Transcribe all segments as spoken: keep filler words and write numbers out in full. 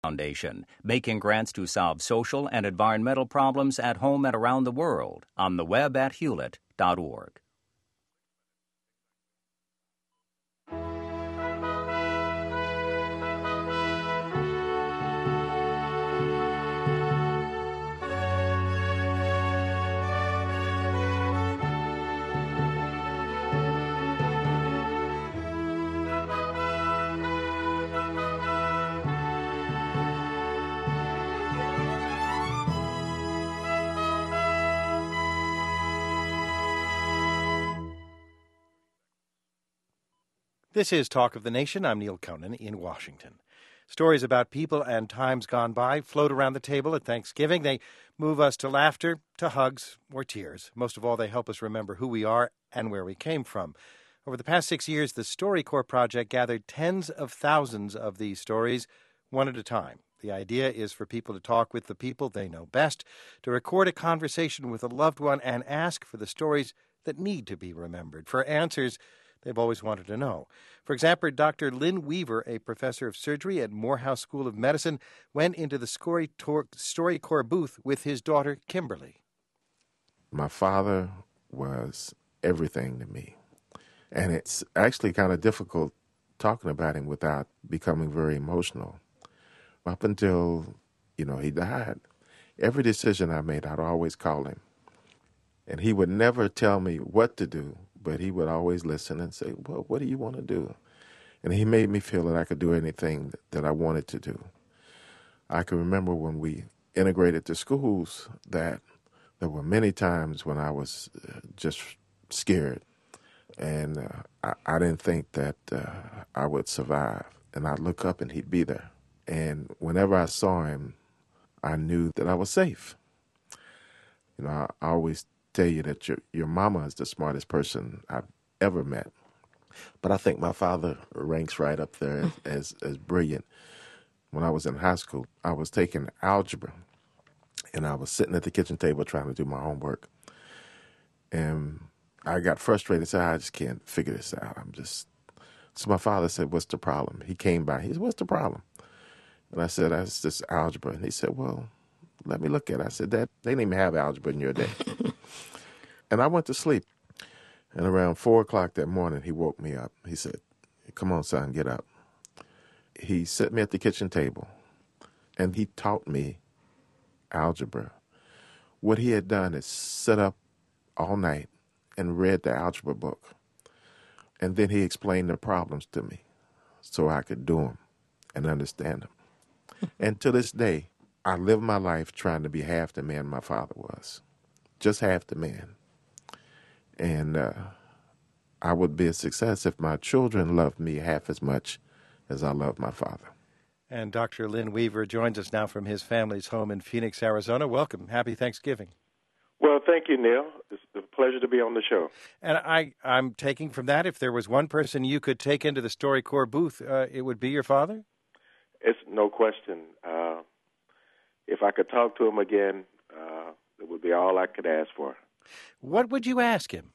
Foundation, making grants to solve social and environmental problems at home and around the world. On the web at hewlett dot org. This is Talk of the Nation. I'm Neil Conan in Washington. Stories about people and times gone by float around the table at Thanksgiving. They move us to laughter, to hugs, or tears. Most of all, they help us remember who we are and where we came from. Over the past six years, the StoryCorps Project gathered tens of thousands of these stories, one at a time. The idea is for people to talk with the people they know best, to record a conversation with a loved one, and ask for the stories that need to be remembered, for answers they've always wanted to know. For example, Doctor Lynn Weaver, a professor of surgery at Morehouse School of Medicine, went into the StoryCorps booth with his daughter, Kimberly. My father was everything to me. And it's actually kind of difficult talking about him without becoming very emotional. Up until, you know, he died, every decision I made, I'd always call him. And he would never tell me what to do, but he would always listen and say, well, what do you want to do? And he made me feel that I could do anything that I wanted to do. I can remember when we integrated the schools that there were many times when I was uh, just scared. And uh, I, I didn't think that uh, I would survive. And I'd look up and he'd be there. And whenever I saw him, I knew that I was safe. You know, I, I always tell you that your your mama is the smartest person I've ever met. But I think my father ranks right up there as, as, as brilliant. When I was in high school, I was taking algebra, and I was sitting at the kitchen table trying to do my homework. And I got frustrated and said, I just can't figure this out. I'm just... So my father said, what's the problem? He came by. He said, what's the problem? And I said, that's just algebra. And he said, well, let me look at it. I said, Dad, they didn't even have algebra in your day. And I went to sleep. And around four o'clock that morning, he woke me up. He said, come on, son, get up. He set me at the kitchen table, and he taught me algebra. What he had done is sit up all night and read the algebra book. And then he explained the problems to me so I could do them and understand them. And to this day, I live my life trying to be half the man my father was, just half the man. And uh, I would be a success if my children loved me half as much as I love my father. And Doctor Lynn Weaver joins us now from his family's home in Phoenix, Arizona. Welcome. Happy Thanksgiving. Well, thank you, Neil. It's a pleasure to be on the show. And I, I'm taking from that, if there was one person you could take into the StoryCorps booth, uh, it would be your father? It's no question. Uh, if I could talk to him again, uh, it would be all I could ask for. What would you ask him?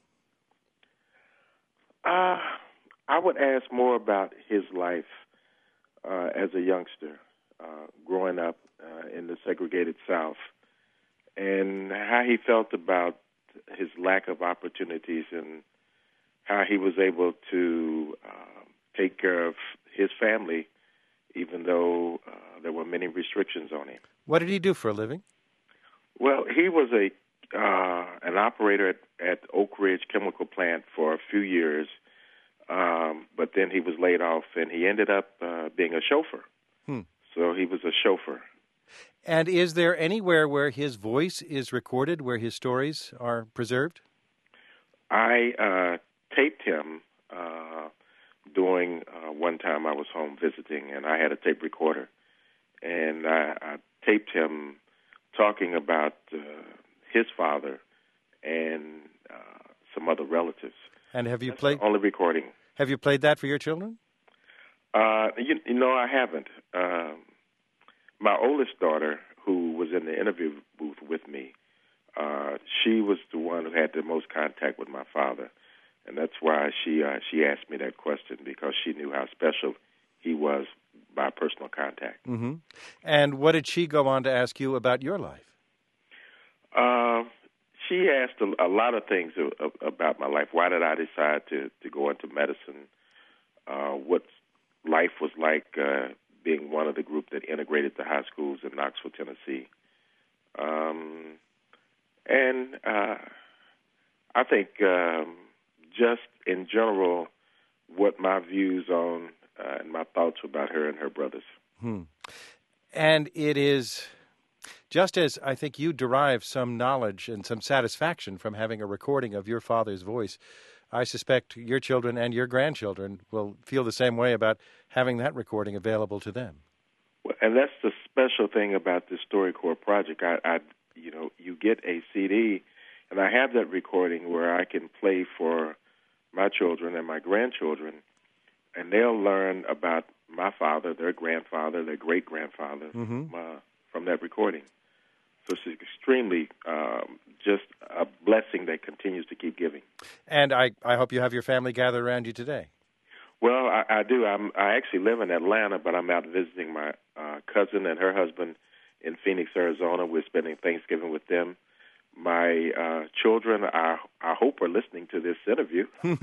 Uh, I would ask more about his life uh, as a youngster, uh, growing up uh, in the segregated South, and how he felt about his lack of opportunities and how he was able to uh, take care of his family, even though uh, there were many restrictions on him. What did he do for a living? Well, he was a uh, an operator at, at Oak Ridge Chemical Plant for a few years, um, but then he was laid off, and he ended up uh, being a chauffeur. Hmm. So he was a chauffeur. And is there anywhere where his voice is recorded, where his stories are preserved? I uh, taped him uh, during uh, one time I was home visiting, and I had a tape recorder, and I, I taped him talking about uh, his father and uh, some other relatives. And have you That's played? the only recording. Have you played that for your children? Uh, you, you know, I haven't. Um, my oldest daughter, who was in the interview booth with me, uh, she was the one who had the most contact with my father, and that's why she uh, she asked me that question, because she knew how special he was by personal contact. Mm-hmm. And what did she go on to ask you about your life? Uh, she asked a, a lot of things a, a, about my life. Why did I decide to, to go into medicine? Uh, what life was like uh, being one of the group that integrated the high schools in Knoxville, Tennessee. Um, and uh, I think um, just in general, what my views on uh, and my thoughts about her and her brothers. Hmm. And it is, just as I think you derive some knowledge and some satisfaction from having a recording of your father's voice, I suspect your children and your grandchildren will feel the same way about having that recording available to them. Well, and that's the special thing about this StoryCorps project. I, I, you know, you get a C D, and I have that recording where I can play for my children and my grandchildren, and they'll learn about my father, their grandfather, their great-grandfather mm-hmm. uh, from that recording. So it's extremely um, just a blessing that continues to keep giving. And I, I hope you have your family gathered around you today. Well, I, I do. I'm, I actually live in Atlanta, but I'm out visiting my uh, cousin and her husband in Phoenix, Arizona. We're spending Thanksgiving with them. My uh, children, I, I hope, are listening to this interview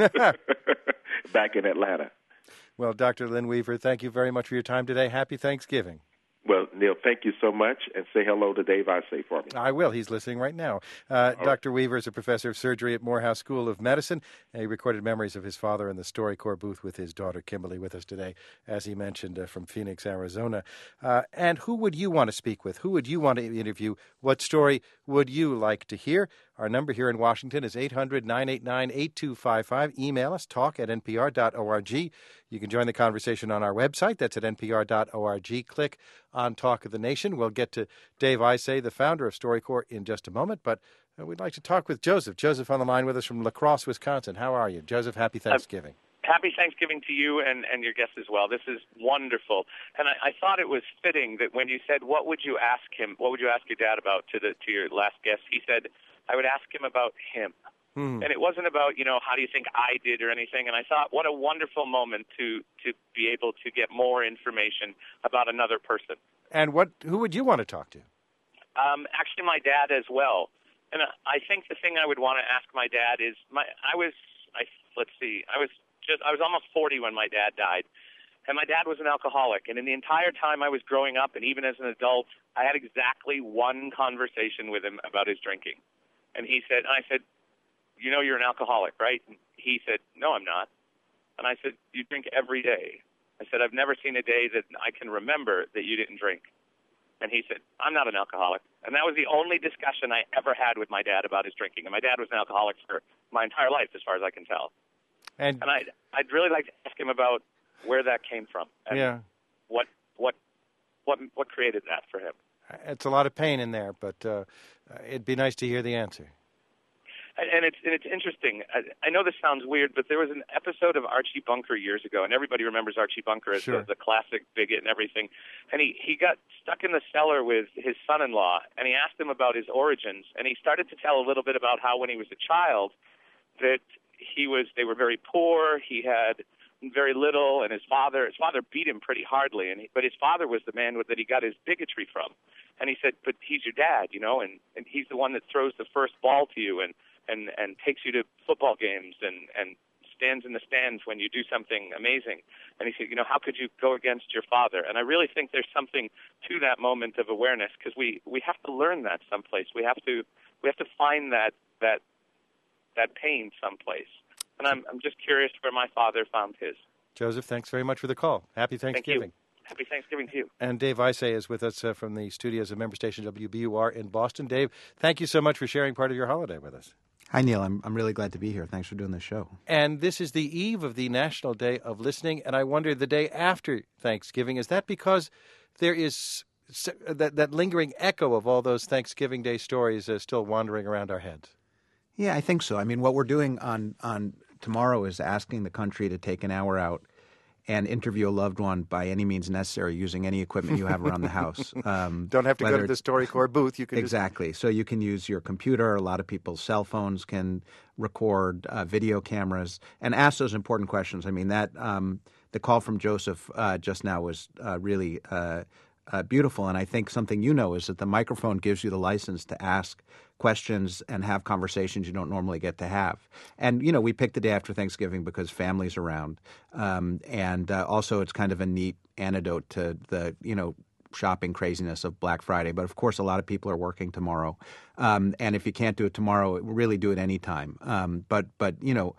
back in Atlanta. Well, Doctor Lynn Weaver, thank you very much for your time today. Happy Thanksgiving. Well, Neil, thank you so much, and say hello to Dave Isay for me. I will. He's listening right now. Uh, oh. Doctor Weaver is a professor of surgery at Morehouse School of Medicine, and he recorded memories of his father in the StoryCorps booth with his daughter, Kimberly, with us today, as he mentioned, uh, from Phoenix, Arizona. Uh, and who would you want to speak with? Who would you want to interview? What story would you like to hear? Our number here in Washington is eight hundred, nine eight nine, eight two five five. Email us, talk at n p r dot org. You can join the conversation on our website. That's at n p r dot org. Click on Talk of the Nation. We'll get to Dave Isay, the founder of StoryCorps, in just a moment. But uh, we'd like to talk with Joseph. Joseph on the line with us from La Crosse, Wisconsin. How are you? Joseph, happy Thanksgiving. Uh, happy Thanksgiving to you and, and your guests as well. This is wonderful. And I, I thought it was fitting that when you said, what would you ask him, what would you ask your dad about to the to your last guest, he said, I would ask him about him. Hmm. And it wasn't about, you know, how do you think I did or anything. And I thought, what a wonderful moment to, to be able to get more information about another person. And what? Who would you want to talk to? Um, actually, my dad as well. And I think the thing I would want to ask my dad is, my I was, I let's see, I was just, I was almost forty when my dad died. And my dad was an alcoholic. And in the entire time I was growing up, and even as an adult, I had exactly one conversation with him about his drinking. And he said, and I said, you know you're an alcoholic, right? And he said, no, I'm not. And I said, you drink every day. I said, I've never seen a day that I can remember that you didn't drink. And he said, I'm not an alcoholic. And that was the only discussion I ever had with my dad about his drinking. And my dad was an alcoholic for my entire life, as far as I can tell. And, and I'd, I'd really like to ask him about where that came from. And yeah. what, what, what, what created that for him. It's a lot of pain in there, but uh, it'd be nice to hear the answer. And it's and it's interesting. I, I know this sounds weird, but there was an episode of Archie Bunker years ago, and everybody remembers Archie Bunker as sure. the, the classic bigot and everything. And he, he got stuck in the cellar with his son-in-law, and he asked him about his origins. And he started to tell a little bit about how when he was a child that he was they were very poor. He had very little, and his father his father beat him pretty hardly. And he, but his father was the man that he got his bigotry from. And he said, but he's your dad, you know, and, and he's the one that throws the first ball to you and, and, and takes you to football games and, and stands in the stands when you do something amazing. And he said, you know, how could you go against your father? And I really think there's something to that moment of awareness, because we, we have to learn that someplace. We have to we have to find that that that pain someplace. And I'm I'm just curious where my father found his. Joseph, thanks very much for the call. Happy Thanksgiving. Thank you. Happy Thanksgiving to you. And Dave Isay is with us uh, from the studios of member station W B U R in Boston. Dave, thank you so much for sharing part of your holiday with us. Hi, Neil. I'm I'm really glad to be here. Thanks for doing this show. And this is the eve of the National Day of Listening, and I wonder, the day after Thanksgiving, is that because there is that, that lingering echo of all those Thanksgiving Day stories uh, still wandering around our heads? Yeah, I think so. I mean, what we're doing on, on tomorrow is asking the country to take an hour out and interview a loved one by any means necessary using any equipment you have around the house. Um, Don't have to go to the StoryCorps booth. You can Exactly. Just... So you can use your computer. A lot of people's cell phones can record uh, video cameras and ask those important questions. I mean, that um, the call from Joseph uh, just now was uh, really uh, uh, beautiful. And I think something you know is that the microphone gives you the license to ask questions and have conversations you don't normally get to have. And, you know, we picked the day after Thanksgiving because family's around. Um, and uh, also it's kind of a neat antidote to the, you know, shopping craziness of Black Friday. But of course, a lot of people are working tomorrow. Um, and if you can't do it tomorrow, really do it anytime. Um, but, but, you know,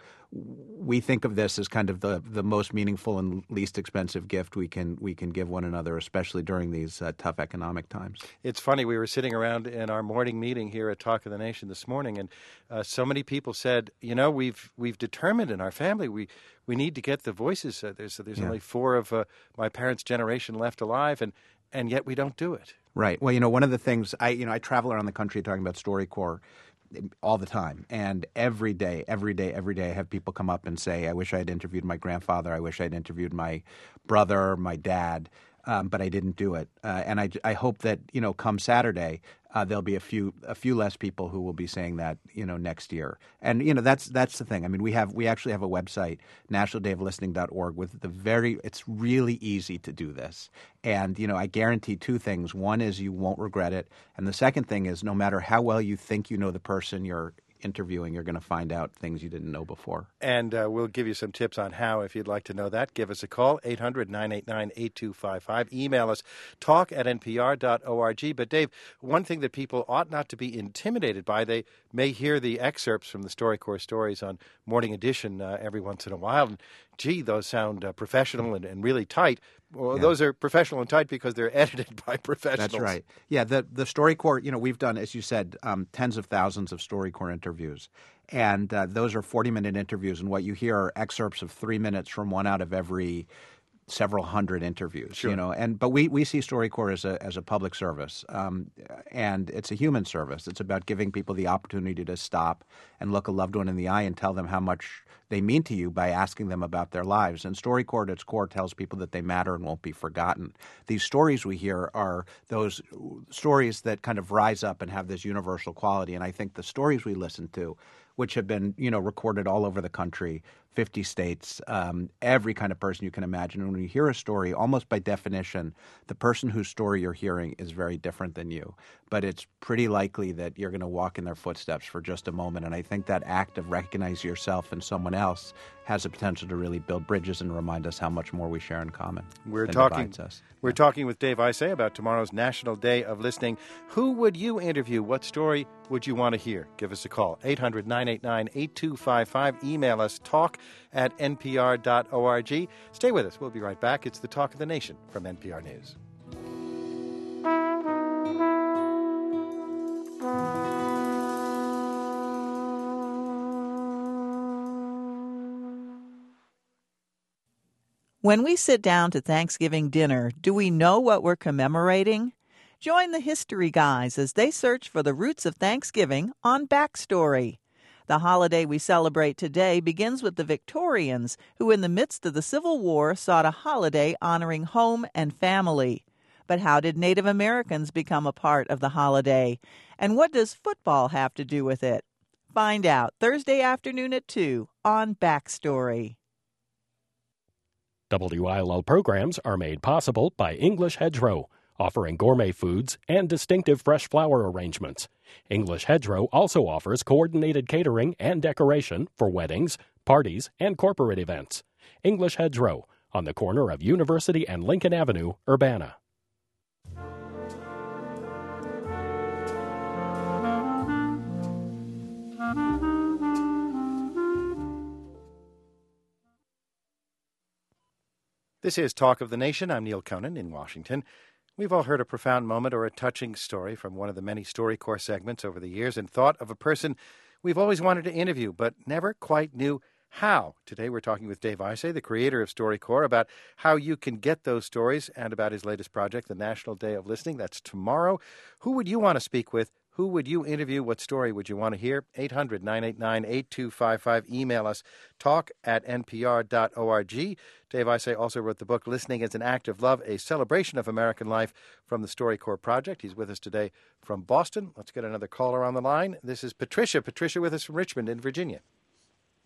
we think of this as kind of the, the most meaningful and least expensive gift we can we can give one another, especially during these uh, tough economic times. It's funny. We were sitting around in our morning meeting here at Talk of the Nation this morning, and uh, so many people said, you know, we've we've determined in our family we we need to get the voices. Uh, there's there's yeah. only four of uh, my parents' generation left alive, and and yet we don't do it. Right. Well, you know, one of the things I you know I travel around the country talking about StoryCorps all the time. And every day, every day, every day I have people come up and say, I wish I had interviewed my grandfather. I wish I'd interviewed my brother, my dad, um, but I didn't do it. Uh, and I, I hope that, you know, come Saturday, uh, there'll be a few a few less people who will be saying that, you know, next year. And, you know, that's that's the thing. I mean, we have we actually have a website, national day of listening dot org, with the very – it's really easy to do this. And, you know, I guarantee two things. One is you won't regret it. And the second thing is no matter how well you think you know the person you're interviewing, you're going to find out things you didn't know before. And uh, we'll give you some tips on how if you'd like to know that. Give us a call, eight hundred nine eight nine eight two five five. Email us, talk at n p r dot org. But, Dave, one thing that people ought not to be intimidated by, they may hear the excerpts from the StoryCorps stories on Morning Edition uh, every once in a while. And, gee, those sound uh, professional and, and really tight. Well, yeah. Those are professional and tight because they're edited by professionals. That's right. Yeah, the the StoryCorps, you know, we've done, as you said, um, tens of thousands of StoryCorps interviews. And uh, those are forty-minute interviews. And what you hear are excerpts of three minutes from one out of every several hundred interviews, sure. you know, and but we, we see StoryCorps as a as a public service, um, and it's a human service. It's about giving people the opportunity to stop and look a loved one in the eye and tell them how much they mean to you by asking them about their lives. And StoryCorps at its core tells people that they matter and won't be forgotten. These stories we hear are those stories that kind of rise up and have this universal quality. And I think the stories we listen to, which have been, you know, recorded all over the country, fifty states, um, every kind of person you can imagine. And when you hear a story, almost by definition, the person whose story you're hearing is very different than you. But it's pretty likely that you're going to walk in their footsteps for just a moment. And I think that act of recognizing yourself in someone else has the potential to really build bridges and remind us how much more we share in common. We're than talking. divides us. We're yeah. talking with Dave Isay about tomorrow's National Day of Listening. Who would you interview? What story would you want to hear? Give us a call, eight hundred nine eight nine eight two five five. Email us, talk at n p r dot org. Stay with us. We'll be right back. It's the Talk of the Nation from N P R News. When we sit down to Thanksgiving dinner, do we know what we're commemorating? Join the History Guys as they search for the roots of Thanksgiving on Backstory. The holiday we celebrate today begins with the Victorians, who in the midst of the Civil War sought a holiday honoring home and family. But how did Native Americans become a part of the holiday? And what does football have to do with it? Find out Thursday afternoon at two on Backstory. W I L L programs are made possible by English Hedgerow, offering gourmet foods and distinctive fresh flower arrangements. English Hedgerow also offers coordinated catering and decoration for weddings, parties, and corporate events. English Hedgerow, on the corner of University and Lincoln Avenue, Urbana. This is Talk of the Nation. I'm Neil Conan in Washington. We've all heard a profound moment or a touching story from one of the many StoryCorps segments over the years and thought of a person we've always wanted to interview but never quite knew how. Today we're talking with Dave Isay, the creator of StoryCorps, about how you can get those stories and about his latest project, the National Day of Listening. That's tomorrow. Who would you want to speak with? Who would you interview? What story would you want to hear? eight hundred nine eight nine eight two five five. Email us, talk at n p r dot org. Dave Isay also wrote the book, Listening as an Act of Love, a celebration of American life from the StoryCorps Project. He's with us today from Boston. Let's get another caller on the line. This is Patricia. Patricia with us from Richmond in Virginia. Hi.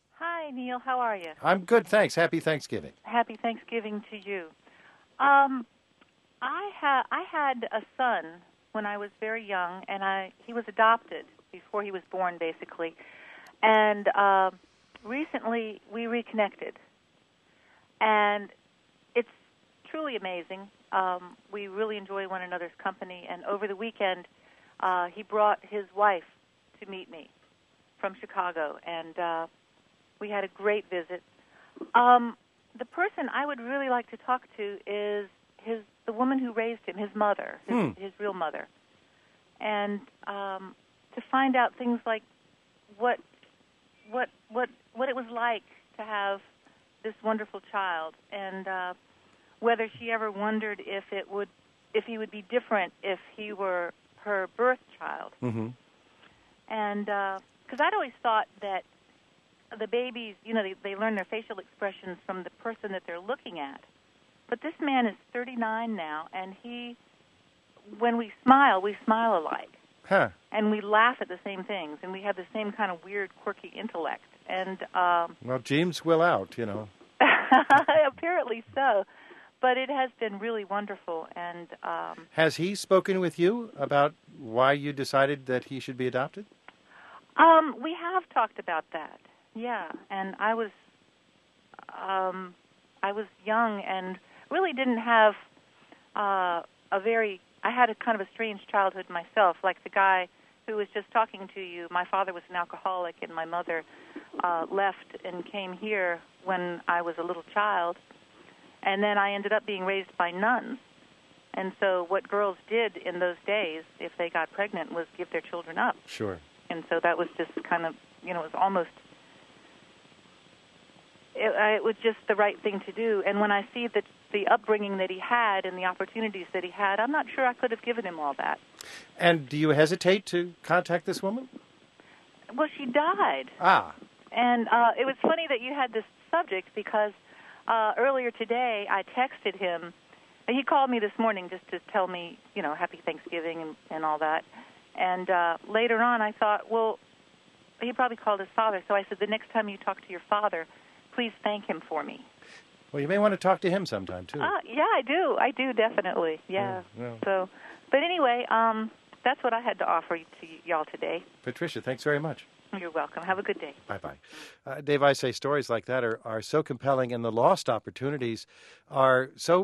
Hi, Neil. How are you? I'm good, thanks. Happy Thanksgiving. Happy Thanksgiving to you. Um, I ha- I had a son when I was very young, and I he was adopted before he was born, basically. And uh, recently we reconnected, and it's truly amazing. Um, we really enjoy one another's company, and over the weekend uh, he brought his wife to meet me from Chicago, and uh, we had a great visit. Um, the person I would really like to talk to is his the woman who raised him, his mother, his, Hmm. his real mother, and um, to find out things like what what what what it was like to have this wonderful child, and uh, whether she ever wondered if it would if he would be different if he were her birth child. Mm-hmm. And because I'd always thought that the babies, you know, they, they learn their facial expressions from the person that they're looking at. But this man is thirty-nine now, and he, when we smile, we smile alike. Huh. And we laugh at the same things, and we have the same kind of weird, quirky intellect. And um, Well, genes will out, you know. apparently so. But it has been really wonderful. And um, Has he spoken with you about why you decided that he should be adopted? um, we have talked about that. Yeah, and I was, um, I was young and really didn't have uh, a very. I had a kind of a strange childhood myself, like the guy who was just talking to you. My father was an alcoholic, and my mother uh, left and came here when I was a little child, and then I ended up being raised by nuns. And so, what girls did in those days, if they got pregnant, was give their children up. Sure. And so that was just kind of, you know, it was almost. It, it was just the right thing to do. And when I see that the upbringing that he had and the opportunities that he had, I'm not sure I could have given him all that. And do you hesitate to contact this woman? Well, she died. Ah. And uh, it was funny that you had this subject because uh, earlier today I texted him. And he called me this morning just to tell me, you know, Happy Thanksgiving and, and all that. And uh, later on I thought, well, he probably called his father. So I said, the next time you talk to your father, please thank him for me. Well, you may want to talk to him sometime, too. Uh, yeah, I do. I do, definitely. Yeah. Yeah, yeah. So, but anyway, um, that's what I had to offer to y- y'all today. Patricia, thanks very much. You're welcome. Have a good day. Bye-bye. Uh, Dave, I say stories like that are, are so compelling, and the lost opportunities are so,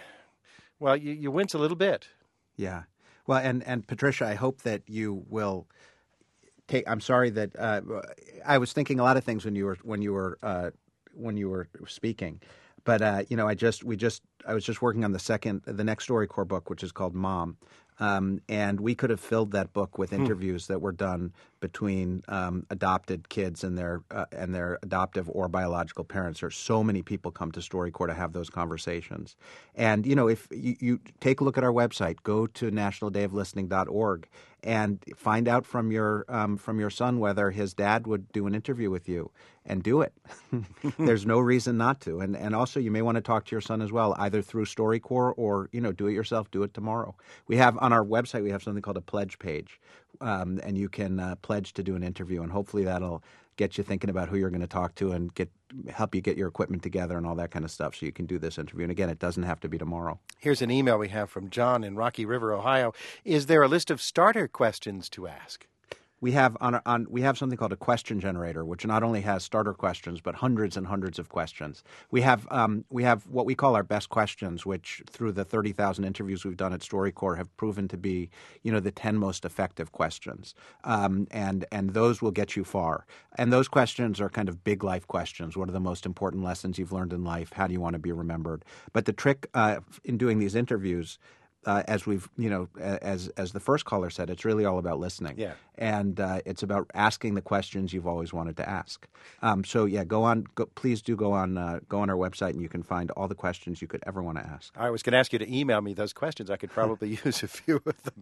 well, you, you wince a little bit. Yeah. Well, and, and Patricia, I hope that you will take. I'm sorry that uh, I was thinking a lot of things when you were when you were uh, when you were speaking, but uh, you know, I just we just I was just working on the second the next StoryCorps book, which is called Mom. Um, and we could have filled that book with interviews hmm. that were done between um, adopted kids and their uh, and their adoptive or biological parents. There's so many people come to StoryCorps to have those conversations. And, you know, if you, you take a look at our website, go to national day of listening dot org and find out from your um, from your son whether his dad would do an interview with you, and do it. There's no reason not to. And and also you may want to talk to your son as well, either through StoryCorps or, you know, do it yourself, do it tomorrow. We have on our website, we have something called a pledge page, um, and you can uh, pledge to do an interview, and hopefully that'll get you thinking about who you're going to talk to and get help you get your equipment together and all that kind of stuff so you can do this interview. And again, it doesn't have to be tomorrow. Here's an email we have from John in Rocky River, Ohio. Is there a list of starter questions to ask? We have on, on we have something called a question generator, which not only has starter questions but hundreds and hundreds of questions. We have um, we have what we call our best questions, which through the thirty thousand interviews we've done at StoryCorps have proven to be, you know, the ten most effective questions, um, and and those will get you far. And those questions are kind of big life questions. What are the most important lessons you've learned in life? How do you want to be remembered? But the trick uh, in doing these interviews. Uh, as we've, you know, as as the first caller said, it's really all about listening. Yeah. And uh, it's about asking the questions you've always wanted to ask. Um, so yeah, go on. Go, please do go on. Uh, go on our website, and you can find all the questions you could ever want to ask. I was going to ask you to email me those questions. I could probably use a few of them.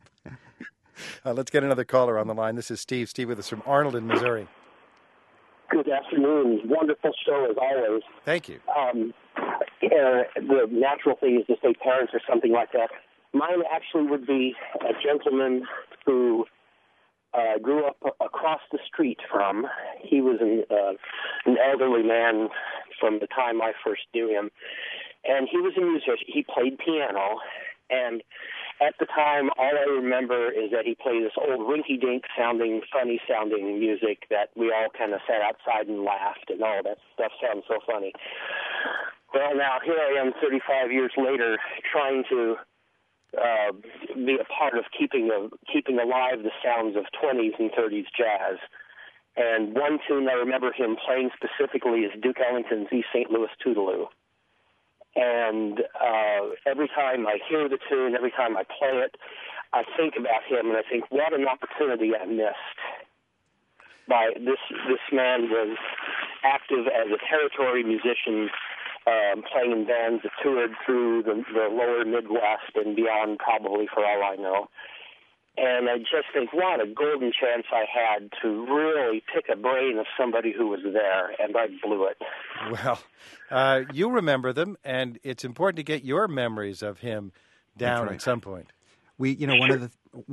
Uh, let's get another caller on the line. This is Steve. Steve with us from Arnold in Missouri. Good afternoon. Wonderful show as always. Thank you. Um, uh, the natural thing is to say parents or something like that. Mine actually would be a gentleman who uh, grew up across the street from. He was an, uh, an elderly man from the time I first knew him, and he was a musician. He played piano, and at the time, all I remember is that he played this old rinky-dink sounding, funny-sounding music that we all kind of sat outside and laughed, and all that stuff sounds so funny. Well, now here I am thirty-five years later trying to uh, be a part of keeping a, keeping alive the sounds of twenties and thirties jazz. And one tune I remember him playing specifically is Duke Ellington's East Saint Louis Toodaloo. And uh, every time I hear the tune, every time I play it, I think about him, and I think, what an opportunity I missed. By this, this man was active as a territory musician, um, playing in bands that toured through the, the lower Midwest and beyond, probably, for all I know. And I just think, what a golden chance I had to really pick a brain of somebody who was there, and I blew it. Well, uh, you remember them, and it's important to get your memories of him down right. at some point. We, you know, one of the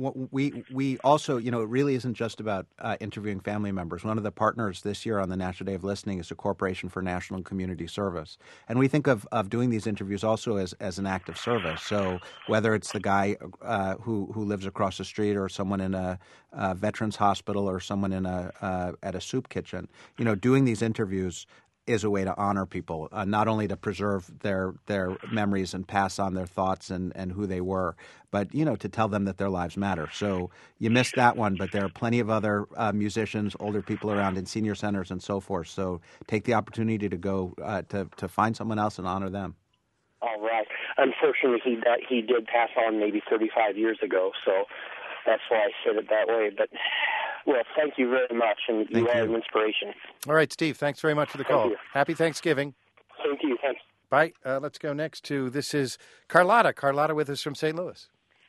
we we also, you know, it really isn't just about uh, interviewing family members. One of the partners this year on the National Day of Listening is the Corporation for National and Community Service, and we think of, of doing these interviews also as, as an act of service. So whether it's the guy uh, who who lives across the street, or someone in a, a veterans hospital, or someone in a uh, at a soup kitchen, you know, doing these interviews is a way to honor people, uh, not only to preserve their their memories and pass on their thoughts and, and who they were, but, you know, to tell them that their lives matter. So you missed that one, but there are plenty of other uh, musicians, older people around in senior centers and so forth. So take the opportunity to go uh, to, to find someone else and honor them. All right. Unfortunately, he, uh, he did pass on maybe thirty-five years ago, so that's why I said it that way. But, well, thank you very much, and you are an inspiration. All right, Steve, thanks very much for the call. Happy Thanksgiving. Same to you. Thanks. Bye. Uh, let's go next to, this is Carlotta. Carlotta with us from Saint Louis.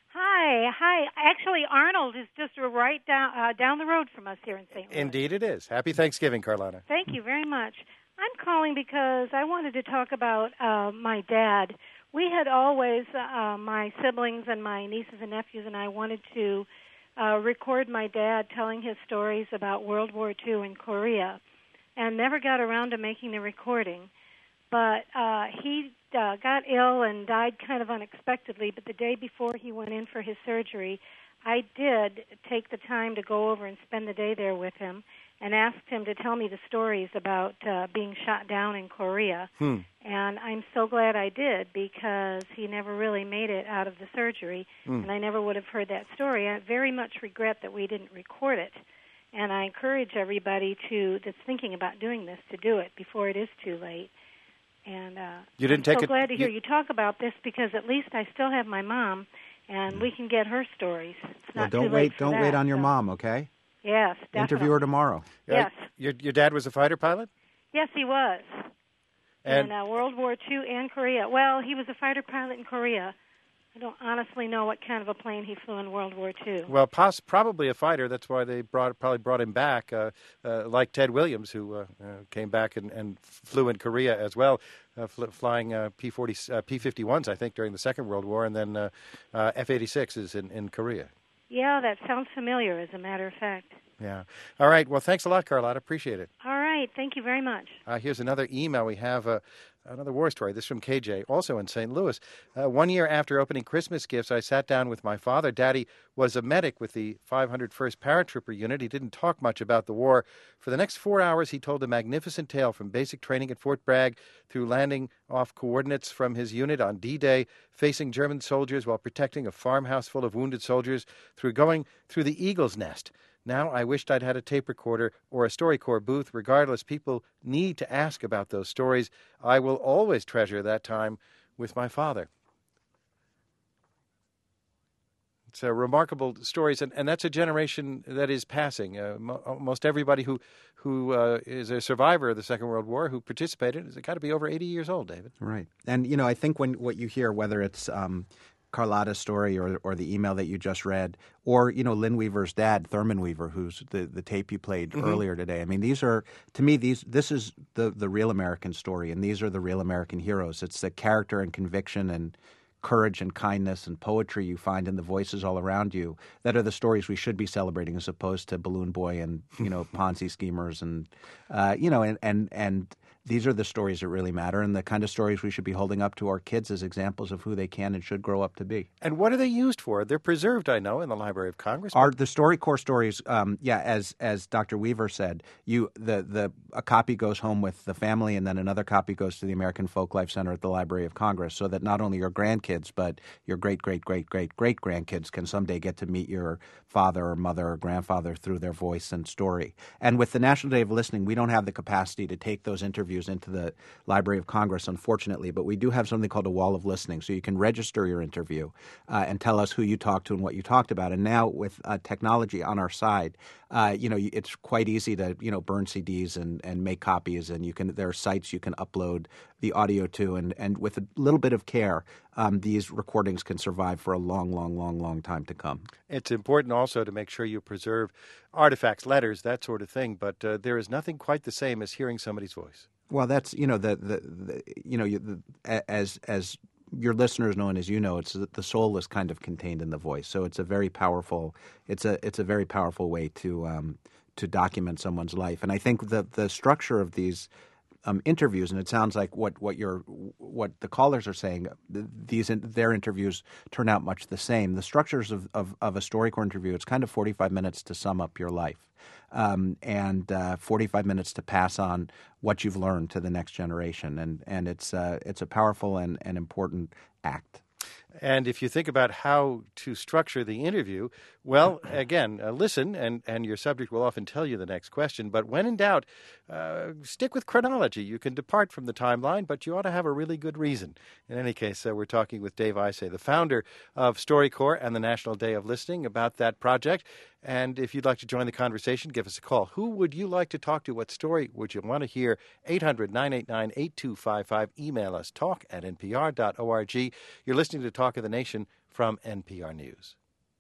Hi. Hi. Actually, Arnold is just right down uh, down the road from us here in Saint Louis. Indeed it is. Happy Thanksgiving, Carlotta. Thank you very much. I'm calling because I wanted to talk about uh, my dad. We had always, uh, my siblings and my nieces and nephews and I wanted to uh, record my dad telling his stories about World War Two in Korea, and never got around to making the recording. But uh, he uh, got ill and died kind of unexpectedly, but the day before he went in for his surgery, I did take the time to go over and spend the day there with him and asked him to tell me the stories about uh, being shot down in Korea. Hmm. And I'm so glad I did, because he never really made it out of the surgery, hmm. and I never would have heard that story. I very much regret that we didn't record it. And I encourage everybody to that's thinking about doing this to do it before it is too late. And uh, you didn't I'm take so it, glad to hear you... you talk about this, because at least I still have my mom, and we can get her stories. It's not well, don't too wait. late for don't that, wait on your so. mom, okay? Yes, definitely. Interview her tomorrow. Yes. Uh, your your dad was a fighter pilot? Yes, he was. And in uh, World War Two and Korea. Well, he was a fighter pilot in Korea. I don't honestly know what kind of a plane he flew in World War Two. Well, poss- probably a fighter. That's why they brought probably brought him back, uh, uh, like Ted Williams, who uh, uh, came back and, and flew in Korea as well, uh, fl- flying uh, P forty, uh, P fifty-ones, I think, during the Second World War, and then uh, uh, F eighty-sixes in, in Korea. Yeah, that sounds familiar, as a matter of fact. Yeah. All right. Well, thanks a lot, Carlotta. Appreciate it. All right. Thank you very much. Uh, here's another email. We have uh, another war story. This is from K J, also in Saint Louis. Uh, one year after opening Christmas gifts, I sat down with my father. Daddy was a medic with the five hundred first Paratrooper Unit. He didn't talk much about the war. For the next four hours, he told a magnificent tale from basic training at Fort Bragg through landing off coordinates from his unit on D-Day, facing German soldiers while protecting a farmhouse full of wounded soldiers, through going through the Eagle's Nest. Now I wished I'd had a tape recorder or a StoryCorps booth. Regardless, people need to ask about those stories. I will always treasure that time with my father. It's a remarkable stories, and, and that's a generation that is passing. Uh, mo- almost everybody who who uh, is a survivor of the Second World War, who participated, has got to be over eighty years old, David. Right. And, you know, I think when what you hear, whether it's um, Carlotta's story or or the email that you just read, or, you know, Lynn Weaver's dad, Thurman Weaver, who's the, the tape you played mm-hmm. earlier today. I mean, these are, to me, these this is the, the real American story, and these are the real American heroes. It's the character and conviction and courage and kindness and poetry you find in the voices all around you that are the stories we should be celebrating, as opposed to Balloon Boy and, you know, Ponzi schemers and, uh, you know, and, and, and these are the stories that really matter, and the kind of stories we should be holding up to our kids as examples of who they can and should grow up to be. And what are they used for? They're preserved, I know, in the Library of Congress. Are the StoryCorps stories? Um, yeah, as as Doctor Weaver said, you the the a copy goes home with the family, and then another copy goes to the American Folklife Center at the Library of Congress, so that not only your grandkids but your great great great great great grandkids can someday get to meet your father or mother or grandfather through their voice and story. And with the National Day of Listening, we don't have the capacity to take those interviews into the Library of Congress, unfortunately, but we do have something called a wall of listening. So you can register your interview uh, and tell us who you talked to and what you talked about. And now with uh, technology on our side, uh, you know, it's quite easy to, you know, burn C Ds and, and make copies, and you can, there are sites you can upload the audio to, and, and with a little bit of care, um, these recordings can survive for a long, long, long, long time to come. It's important also to make sure you preserve artifacts, letters, that sort of thing, but uh, there is nothing quite the same as hearing somebody's voice. Well, that's, you know, the, the, the you know, you, the, as as your listeners know and as you know, it's the soul is kind of contained in the voice. So it's a very powerful, it's a it's a very powerful way to um, to document someone's life. And I think the the structure of these um, interviews, and it sounds like what what you're what the callers are saying, these their interviews turn out much the same. The structures of of, of a StoryCorps interview, it's kind of forty-five minutes to sum up your life. Um, and uh, forty-five minutes to pass on what you've learned to the next generation. And, and it's, uh, it's a powerful and, and important act. And if you think about how to structure the interview, well, again, uh, listen, and, and your subject will often tell you the next question. But when in doubt, uh, stick with chronology. You can depart from the timeline, but you ought to have a really good reason. In any case, uh, we're talking with Dave Isay, the founder of StoryCorps and the National Day of Listening, about that project. And if you'd like to join the conversation, give us a call. Who would you like to talk to? What story would you want to hear? eight hundred, nine eight nine, eight two five five. Email us, talk at n p r dot org. You're listening to Talk of the Nation from N P R News.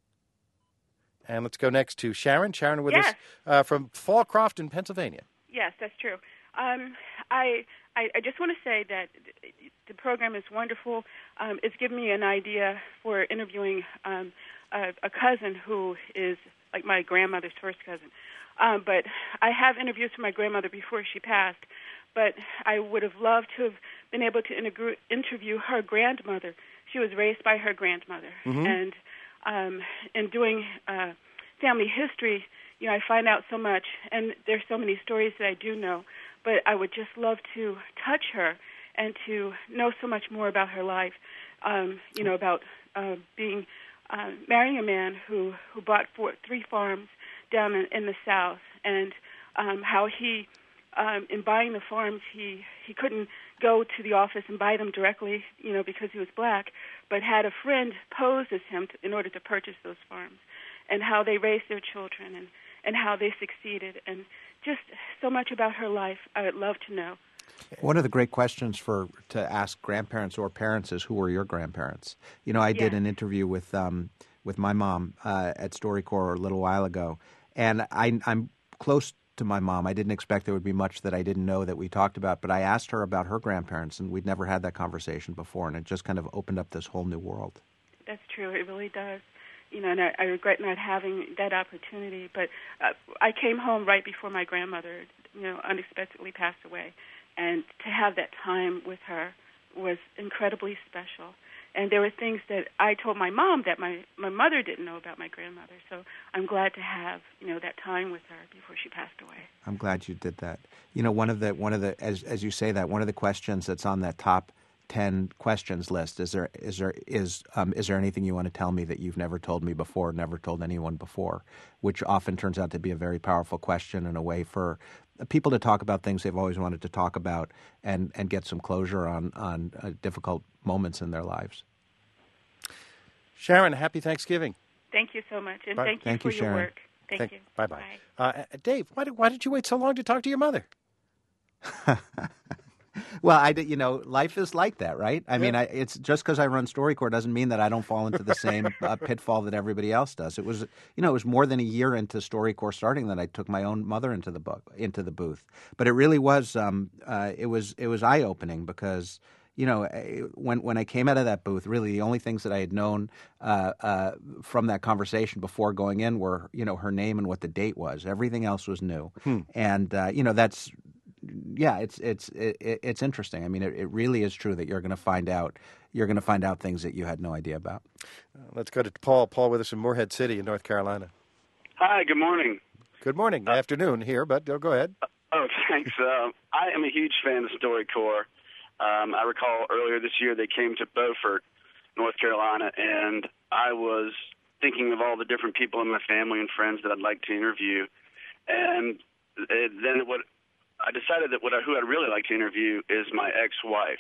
And let's go next to Sharon. Sharon with yes. us uh, from Fallcroft in Pennsylvania. Yes, that's true. Um, I, I I just want to say that the program is wonderful. Um, it's given me an idea for interviewing um, a, a cousin who is like my grandmother's first cousin. Um, but I have interviews for my grandmother before she passed, but I would have loved to have been able to interview, interview her grandmother. She was raised by her grandmother. Mm-hmm. And um, in doing uh, family history, you know, I find out so much, and there's so many stories that I do know, but I would just love to touch her and to know so much more about her life, um, you know, about uh, being Uh, marrying a man who, who bought four, three farms down in, in the South, and um, how he, um, in buying the farms, he, he couldn't go to the office and buy them directly, you know, because he was black, but had a friend pose as him to, in order to purchase those farms, and how they raised their children, and, and how they succeeded, and just so much about her life I would love to know. One of the great questions for to ask grandparents or parents is, who were your grandparents? You know, I Yes. did an interview with um, with my mom uh, at StoryCorps a little while ago, and I, I'm close to my mom. I didn't expect there would be much that I didn't know that we talked about, but I asked her about her grandparents, and we'd never had that conversation before, and it just kind of opened up this whole new world. That's true. It really does. You know, and I, I regret not having that opportunity, but uh, I came home right before my grandmother, you know, unexpectedly passed away. And to have that time with her was incredibly special. And there were things that I told my mom that my, my mother didn't know about my grandmother. So I'm glad to have, you know, that time with her before she passed away. I'm glad you did that. You know, one of the one of the as as you say that, one of the questions that's on that top ten questions list is there is there is um, is there anything you want to tell me that you've never told me before, never told anyone before, which often turns out to be a very powerful question and a way for people to talk about things they've always wanted to talk about and, and get some closure on, on uh, difficult moments in their lives. Sharon, happy Thanksgiving. Thank you so much, and Bye. thank you Thank for you, your Sharon. work. Thank, Thank you. Bye-bye. Bye. Uh, Dave, why did, why did you wait so long to talk to your mother? Well, I did, you know, life is like that, right? I mean, I, it's just because I run StoryCorps doesn't mean that I don't fall into the same uh, pitfall that everybody else does. It was, you know, it was more than a year into StoryCorps starting that I took my own mother into the book, into the booth. But it really was, um, uh, it was, it was eye opening because, you know, when when I came out of that booth, really the only things that I had known uh, uh, from that conversation before going in were, you know, her name and what the date was. Everything else was new. Hmm. And, uh, you know, that's, yeah, it's it's it, it's interesting. I mean, it, it really is true that you're going to find out you're going to find out things that you had no idea about. Uh, let's go to Paul. Paul with us from Morehead City in North Carolina. Hi, good morning. Good morning. Uh, Afternoon here, but go ahead. Uh, oh, thanks. Uh, I am a huge fan of StoryCorps. Um, I recall earlier this year they came to Beaufort, North Carolina, and I was thinking of all the different people in my family and friends that I'd like to interview. And it, then what I decided that what I, who I'd really like to interview is my ex-wife.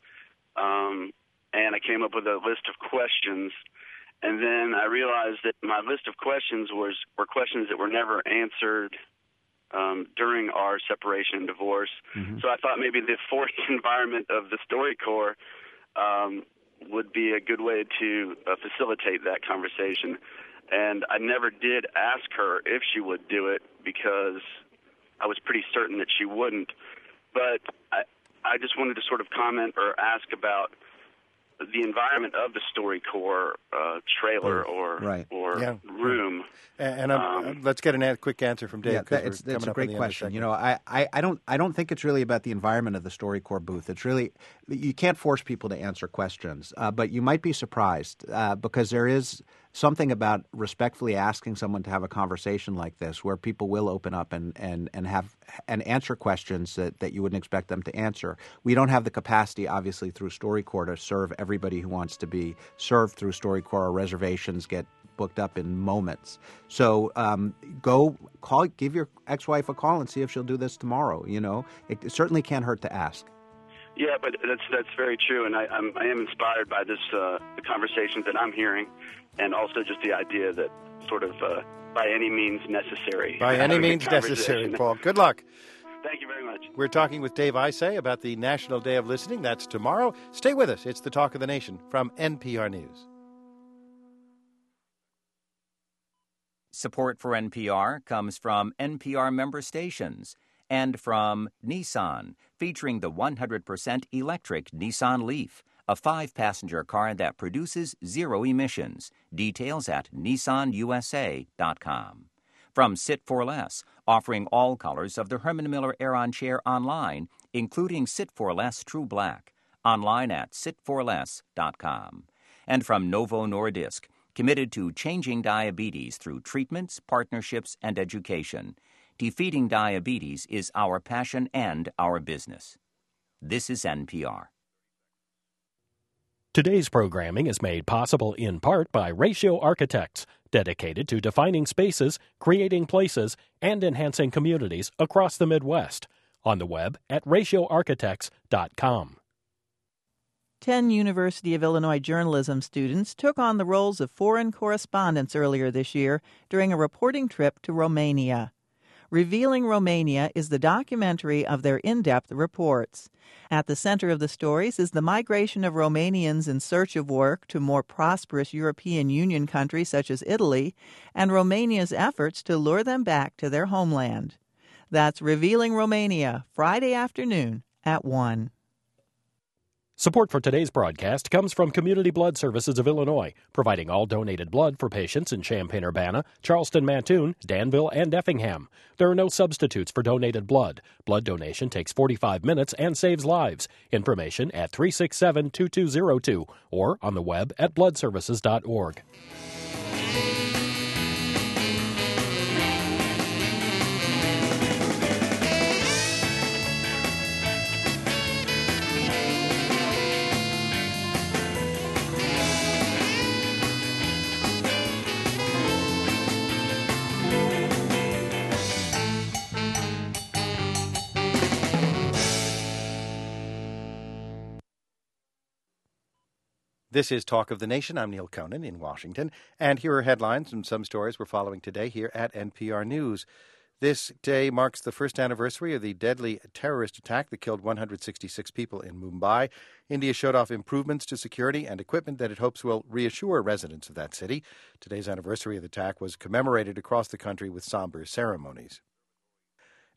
Um, and I came up with a list of questions. And then I realized that my list of questions was were questions that were never answered um, during our separation and divorce. Mm-hmm. So I thought maybe the forced environment of the StoryCorps um, would be a good way to uh, facilitate that conversation. And I never did ask her if she would do it because I was pretty certain that she wouldn't. But I, I just wanted to sort of comment or ask about the environment of the StoryCorps uh, trailer or right. or yeah. room. And, and um, let's get a an- quick answer from Dave. Yeah, that, it's, it's a great question. You know, I, I, I don't I don't think it's really about the environment of the StoryCorps booth. It's really you can't force people to answer questions, uh, but you might be surprised uh, because there is something about respectfully asking someone to have a conversation like this where people will open up and, and, and have and answer questions that, that you wouldn't expect them to answer. We don't have the capacity, obviously, through StoryCorps to serve everybody who wants to be served through StoryCorps. Our reservations get booked up in moments. So um, go call, give your ex-wife a call and see if she'll do this tomorrow. You know, it, it certainly can't hurt to ask. Yeah, but that's that's very true, and I, I'm, I am inspired by this uh, the conversations that I'm hearing, and also just the idea that sort of uh, by any means necessary. By any means necessary, Paul. Good luck. Thank you very much. We're talking with Dave Isay about the National Day of Listening. That's tomorrow. Stay with us. It's the Talk of the Nation from N P R News. Support for N P R comes from N P R member stations and from Nissan, featuring the one hundred percent electric Nissan Leaf, a five-passenger car that produces zero emissions. Details at nissan u s a dot com. From Sit for Less, offering all colors of the Herman Miller Aeron chair online, including Sit for Less True Black, online at sit for less dot com. And from Novo Nordisk, committed to changing diabetes through treatments, partnerships, and education. Defeating diabetes is our passion and our business. This is N P R. Today's programming is made possible in part by Ratio Architects, dedicated to defining spaces, creating places, and enhancing communities across the Midwest. On the web at ratio architects dot com. Ten University of Illinois journalism students took on the roles of foreign correspondents earlier this year during a reporting trip to Romania. Revealing Romania is the documentary of their in-depth reports. At the center of the stories is the migration of Romanians in search of work to more prosperous European Union countries such as Italy, and Romania's efforts to lure them back to their homeland. That's Revealing Romania, Friday afternoon at one. Support for today's broadcast comes from Community Blood Services of Illinois, providing all donated blood for patients in Champaign-Urbana, Charleston-Mantoon, Danville, and Effingham. There are no substitutes for donated blood. Blood donation takes forty-five minutes and saves lives. Information at three six seven, two two zero two or on the web at blood services dot org. This is Talk of the Nation. I'm Neil Conan in Washington. And here are headlines and some stories we're following today here at N P R News. This day marks the first anniversary of the deadly terrorist attack that killed one hundred sixty-six people in Mumbai. India showed off improvements to security and equipment that it hopes will reassure residents of that city. Today's anniversary of the attack was commemorated across the country with somber ceremonies.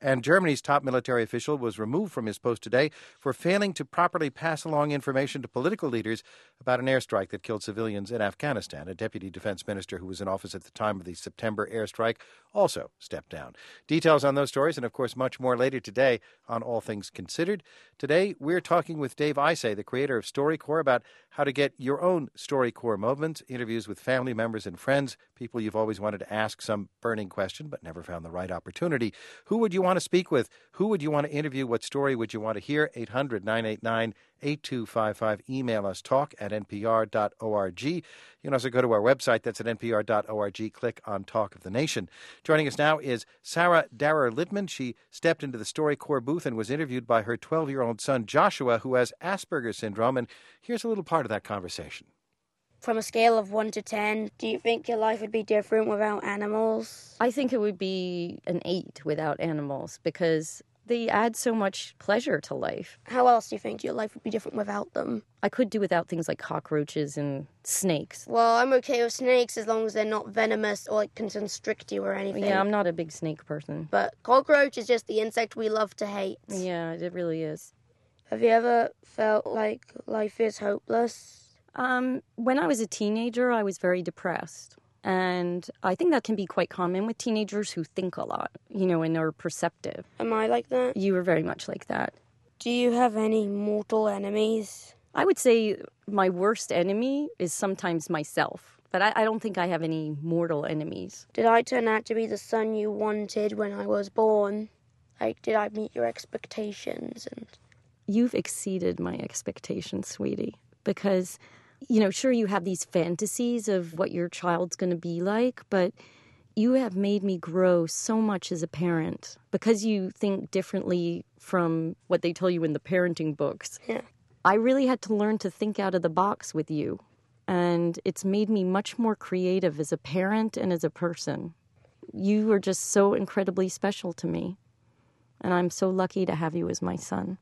And Germany's top military official was removed from his post today for failing to properly pass along information to political leaders about an airstrike that killed civilians in Afghanistan. A deputy defense minister who was in office at the time of the September airstrike also stepped down. Details on those stories and, of course, much more later today on All Things Considered. Today, we're talking with Dave Isay, the creator of StoryCorps, about how to get your own StoryCorps moment, interviews with family members and friends, people you've always wanted to ask some burning question but never found the right opportunity. Who would you want to speak with? Who would you want to interview? What story would you want to hear? eight hundred nine eight nine eight two five five. Email us, talk at n p r dot org. You can also go to our website. That's at n p r dot org. Click on Talk of the Nation. Joining us now is Sarah Darer-Littman. She stepped into the StoryCorps booth and was interviewed by her twelve-year-old son, Joshua, who has Asperger's syndrome. And here's a little part of that conversation. From a scale of one to ten, do you think your life would be different without animals? I think it would be an eight without animals because they add so much pleasure to life. How else do you think your life would be different without them? I could do without things like cockroaches and snakes. Well, I'm okay with snakes as long as they're not venomous or like, can constrict you or anything. Yeah, I'm not a big snake person. But cockroach is just the insect we love to hate. Yeah, it really is. Have you ever felt like life is hopeless? Um, when I was a teenager, I was very depressed. And I think that can be quite common with teenagers who think a lot, you know, and are perceptive. Am I like that? You were very much like that. Do you have any mortal enemies? I would say my worst enemy is sometimes myself. But I, I don't think I have any mortal enemies. Did I turn out to be the son you wanted when I was born? Like, did I meet your expectations? And You've exceeded my expectations, sweetie, because you know, sure, you have these fantasies of what your child's going to be like, but you have made me grow so much as a parent because you think differently from what they tell you in the parenting books. Yeah. I really had to learn to think out of the box with you, and it's made me much more creative as a parent and as a person. You are just so incredibly special to me, and I'm so lucky to have you as my son.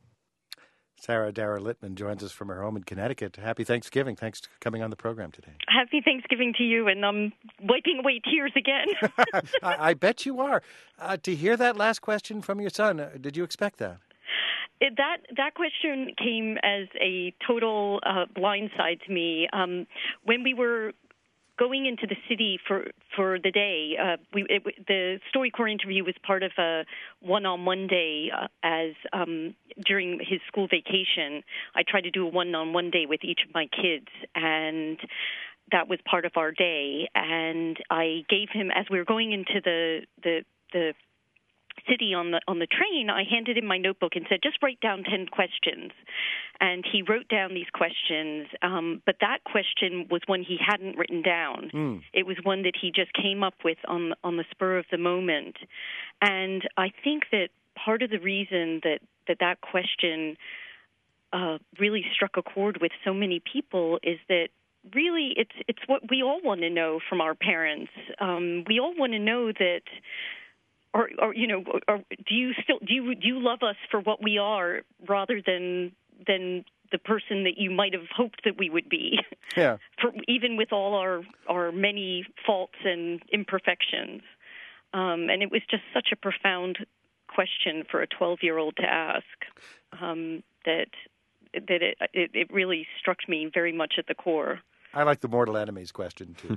Sarah Darer-Littman joins us from her home in Connecticut. Happy Thanksgiving. Thanks for coming on the program today. Happy Thanksgiving to you, and I'm wiping away tears again. I, I bet you are. Uh, to hear that last question from your son, uh, did you expect that? It, that that question came as a total uh, blindside to me. Um, when we were going into the city for for the day, uh, we it, the StoryCorps interview was part of a one-on-one day uh, as um, during his school vacation. I tried to do a one-on-one day with each of my kids, and that was part of our day. And I gave him, as we were going into the the the city on the on the train, I handed him my notebook and said, just write down ten questions. And he wrote down these questions, um, but that question was one he hadn't written down. Mm. It was one that he just came up with on on the spur of the moment. And I think that part of the reason that that, that question uh, really struck a chord with so many people is that really it's it's what we all want to know from our parents. Um, we all want to know that Or, or you know, or do you still do you do you love us for what we are rather than than the person that you might have hoped that we would be? Yeah. For, even with all our our many faults and imperfections, um, and it was just such a profound question for a twelve-year-old to ask um, that that it, it it really struck me very much at the core. I like the mortal enemies question, too.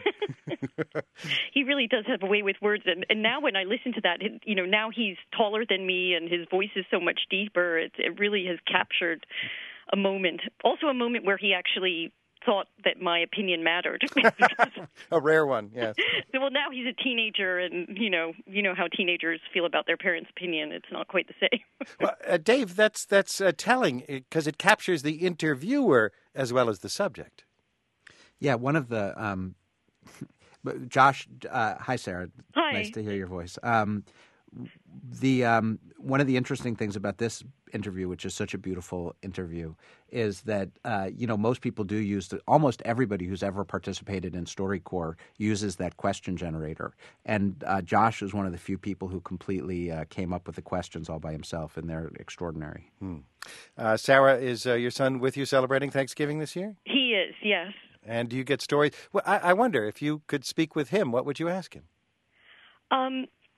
He really does have a way with words, and, and now when I listen to that, you know, now he's taller than me, and his voice is so much deeper. It, it really has captured a moment, also a moment where he actually thought that my opinion mattered. A rare one, yes. Well, now he's a teenager, and you know, you know how teenagers feel about their parents' opinion. It's not quite the same. Well, uh, Dave, that's that's uh, telling because it captures the interviewer as well as the subject. Yeah, one of the um, Josh. Uh, hi, Sarah. Hi. Nice to hear your voice. Um, the um, one of the interesting things about this interview, which is such a beautiful interview, is that uh, you know most people do use the, almost everybody who's ever participated in StoryCorps uses that question generator, and uh, Josh is one of the few people who completely uh, came up with the questions all by himself, and they're extraordinary. Hmm. Uh, Sarah, is uh, your son with you celebrating Thanksgiving this year? He is, yes. And do you get stories? Well, I, I wonder if you could speak with him, what would you ask him? Um.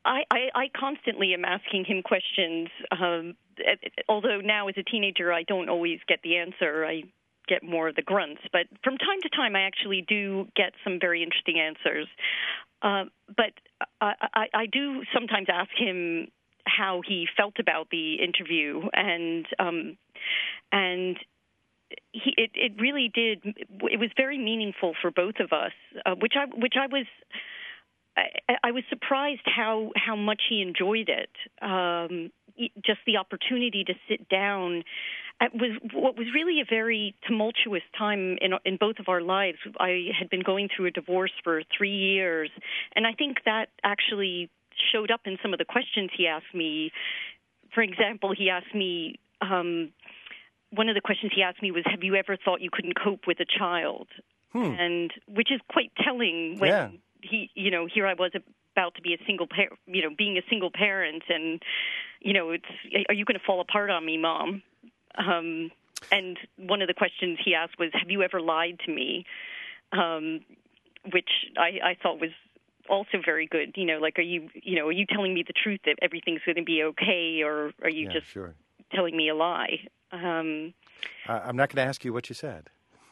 I, I, I constantly am asking him questions. Um, although now as a teenager, I don't always get the answer. I get more of the grunts. But from time to time, I actually do get some very interesting answers. Uh, but I, I, I do sometimes ask him how he felt about the interview, and um, and he, it, it really did. It was very meaningful for both of us, uh, which I which I was. I, I was surprised how, how much he enjoyed it. Um, just the opportunity to sit down. It was what was really a very tumultuous time in in both of our lives. I had been going through a divorce for three years, and I think that actually showed up in some of the questions he asked me. For example, he asked me. Um, one of the questions he asked me was, "Have you ever thought you couldn't cope with a child?" Hmm. And which is quite telling when. Yeah. He, you know, here I was about to be a single parent, you know, being a single parent, and, you know, it's, are you going to fall apart on me, Mom? Um, and one of the questions he asked was, have you ever lied to me? Um, which I, I thought was also very good. You know, like, are you, you know, are you telling me the truth that everything's going to be okay, or are you yeah, just sure. telling me a lie? Um, uh, I'm not going to ask you what you said.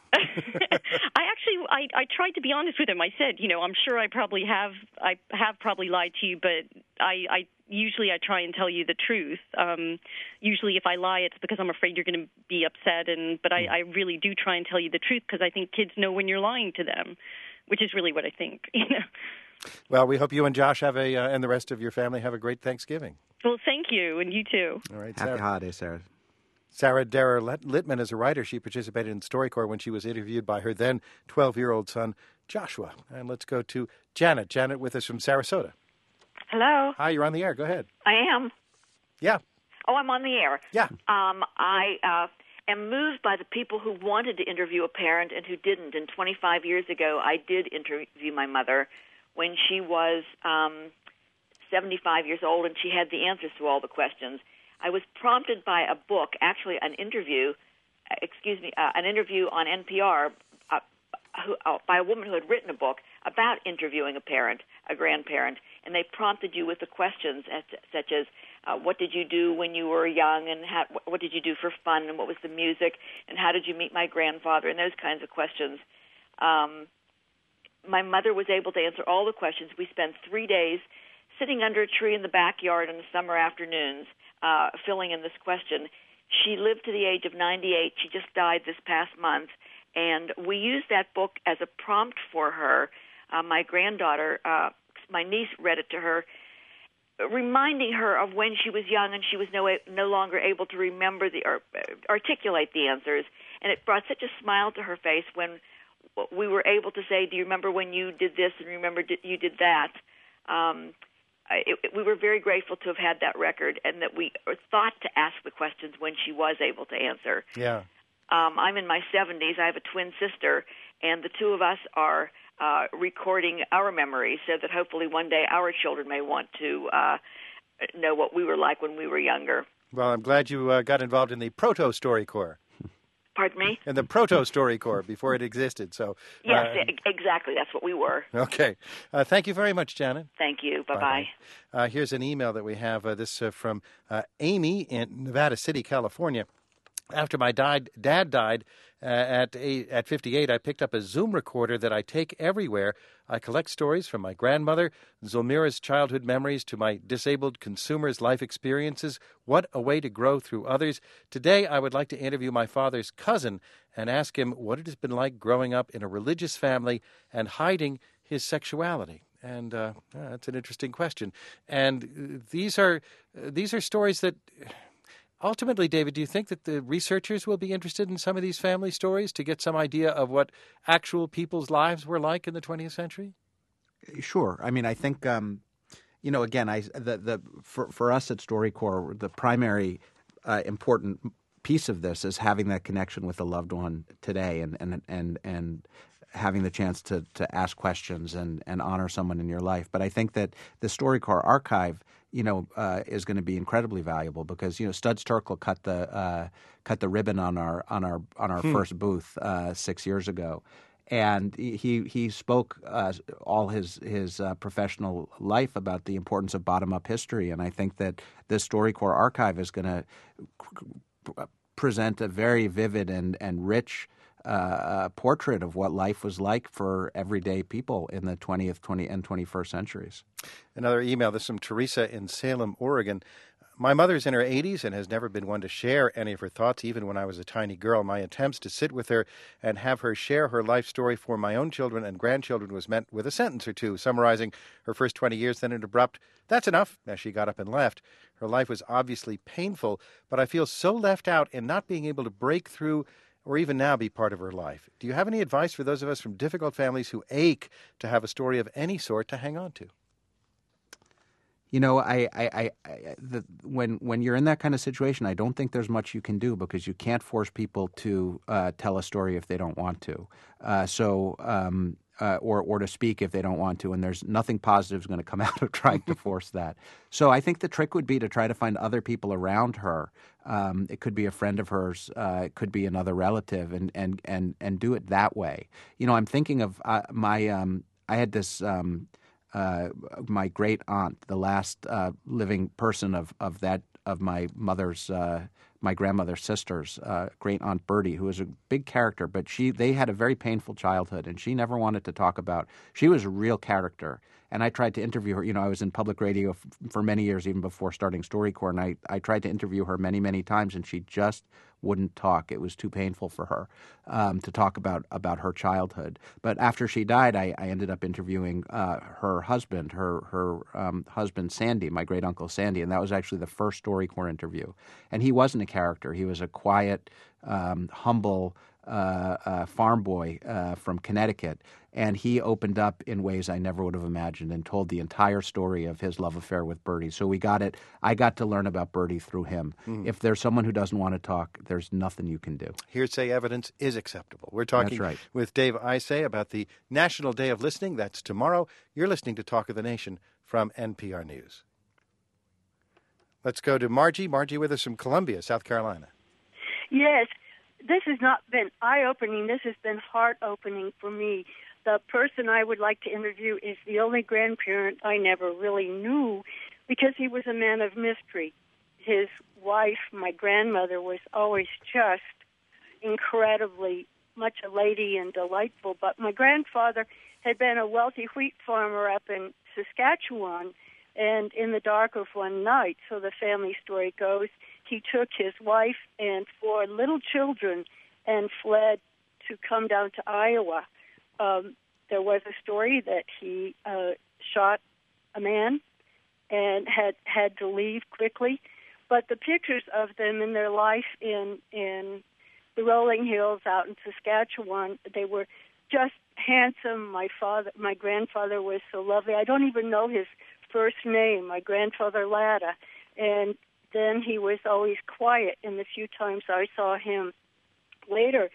I actually, I, I tried to be honest with him. I said, you know, I'm sure I probably have, I have probably lied to you, but I, I usually I try and tell you the truth. Um, usually, if I lie, it's because I'm afraid you're going to be upset, and but I, I really do try and tell you the truth because I think kids know when you're lying to them, which is really what I think. You know. Well, we hope you and Josh have a, uh, and the rest of your family have a great Thanksgiving. Well, thank you, and you too. All right, happy Sarah. holidays, Sarah. Sarah Dara Littman is a writer. She participated in StoryCorps when she was interviewed by her then twelve-year-old son, Joshua. And let's go to Janet. Janet with us from Sarasota. Hello. Hi, you're on the air. Go ahead. I am. Yeah. Oh, I'm on the air. Yeah. Um, I uh, am moved by the people who wanted to interview a parent and who didn't. And twenty-five years ago, I did interview my mother when she was um, seventy-five years old, and she had the answers to all the questions. I was prompted by a book, actually an interview, uh, excuse me, uh, an interview on N P R uh, who, uh, by a woman who had written a book about interviewing a parent, a grandparent, and they prompted you with the questions as, such as, uh, what did you do when you were young, and how, what did you do for fun, and what was the music, and how did you meet my grandfather, and those kinds of questions. Um, my mother was able to answer all the questions. We spent three days sitting under a tree in the backyard on the summer afternoons, uh, filling in this question. She lived to the age of ninety-eight. She just died this past month. And we used that book as a prompt for her. Uh, my granddaughter, uh, my niece read it to her, reminding her of when she was young and she was no, no longer able to remember the or articulate the answers. And it brought such a smile to her face when we were able to say, do you remember when you did this and remember you did that? Um, It, it, we were very grateful to have had that record and that we thought to ask the questions when she was able to answer. Yeah. Um, I'm in my seventies. I have a twin sister, and the two of us are uh, recording our memories so that hopefully one day our children may want to uh, know what we were like when we were younger. Well, I'm glad you uh, got involved in the Proto-StoryCorps. Pardon me? In the Proto-StoryCorps before it existed. So yes, uh, exactly. That's what we were. Okay. Uh, thank you very much, Janet. Thank you. Bye-bye. Uh, here's an email that we have. Uh, this uh, from uh, Amy in Nevada City, California. After my died, dad died uh, at eight, at fifty-eight, I picked up a Zoom recorder that I take everywhere. I collect stories from my grandmother, Zulmira's childhood memories, to my disabled consumer's life experiences. What a way to grow through others. Today, I would like to interview my father's cousin and ask him what it has been like growing up in a religious family and hiding his sexuality. And uh, that's an interesting question. And these are uh, these are stories that... Ultimately, David, do you think that the researchers will be interested in some of these family stories to get some idea of what actual people's lives were like in the twentieth century? Sure. I mean, I think, um, you know, again, I the, the for, for us at StoryCorps, the primary uh, important piece of this is having that connection with a loved one today and and and, and having the chance to, to ask questions and, and honor someone in your life. But I think that the StoryCorps archive, you know, uh, is going to be incredibly valuable because, you know, Studs Terkel cut the uh, cut the ribbon on our on our on our hmm. first booth uh, six years ago, And he he spoke uh, all his his uh, professional life about the importance of bottom-up history, and I think that the StoryCorps archive is going to present a very vivid and and rich uh, uh, portrait of what life was like for everyday people in the twentieth, twentieth, and twenty-first centuries. Another email. This is from Teresa in Salem, Oregon. My mother's in her eighties and has never been one to share any of her thoughts, even when I was a tiny girl. My attempts to sit with her and have her share her life story for my own children and grandchildren was met with a sentence or two, summarizing her first twenty years, then an abrupt, "That's enough," as she got up and left. Her life was obviously painful, but I feel so left out in not being able to break through or even now be part of her life. Do you have any advice for those of us from difficult families who ache to have a story of any sort to hang on to? You know, I, I, I, I the, when when you're in that kind of situation, I don't think there's much you can do because you can't force people to uh, tell a story if they don't want to. Uh, so, um, uh, or or to speak if they don't want to, and there's nothing positive is going to come out of trying to force that. So, I think the trick would be to try to find other people around her. Um, it could be a friend of hers, uh, it could be another relative, and and and and do it that way. You know, I'm thinking of uh, my. Um, I had this. Um, Uh, my great aunt, the last uh, living person of, of that of my mother's, uh, my grandmother's sisters, uh, great aunt Bertie, who was a big character, but she they had a very painful childhood, and she never wanted to talk about. She was a real character, and I tried to interview her. You know, I was in public radio f- for many years, even before starting StoryCorps, and I, I tried to interview her many, many times, and she just wouldn't talk. It was too painful for her um, to talk about, about her childhood. But after she died, I, I ended up interviewing uh, her husband, her her um, husband Sandy, my great uncle Sandy, and that was actually the first StoryCorps interview. And he wasn't a character; he was a quiet, um, humble uh, uh, farm boy uh, from Connecticut. And he opened up in ways I never would have imagined and told the entire story of his love affair with Bertie. So we got it. I got to learn about Bertie through him. Mm. If there's someone who doesn't want to talk, there's nothing you can do. Hearsay evidence is acceptable. We're talking right. with Dave Isay about the National Day of Listening. That's tomorrow. You're listening to Talk of the Nation from N P R News. Let's go to Margie. Margie with us from Columbia, South Carolina. Yes, this has not been eye-opening. This has been heart-opening for me. The person I would like to interview is the only grandparent I never really knew because he was a man of mystery. His wife, my grandmother, was always just incredibly much a lady and delightful. But my grandfather had been a wealthy wheat farmer up in Saskatchewan, and in the dark of one night, so the family story goes, he took his wife and four little children and fled to come down to Iowa. Um, there was a story that he uh, shot a man and had had to leave quickly, but the pictures of them in their life in in the rolling hills out in Saskatchewan, they were just handsome. My father, my grandfather was so lovely. I don't even know his first name. My grandfather Latta, and then he was always quiet in the few times I saw him later.